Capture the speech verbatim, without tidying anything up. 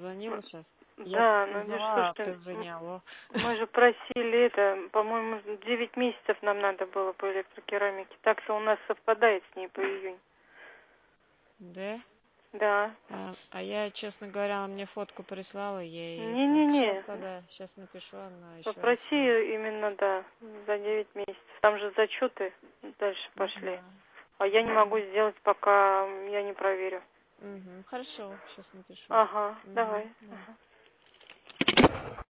звонила сейчас. Я Да, ну да позвала, что а ж ты ты, уже не алло. мы же просили это, по-моему, девять месяцев нам надо было по электрокерамике. Так-то у нас совпадает с ней по июнь. Да? Да. А, а я, честно говоря, она мне фотку прислала, я ей это... Сейчас Не-не-не. тогда, сейчас напишу, она еще раз. Попроси именно, да, за девять месяцев. Там же зачеты дальше пошли. Ага. А я не могу сделать, пока я не проверю. Угу. Хорошо, сейчас напишу. Ага, Угу. давай. Да. Ага.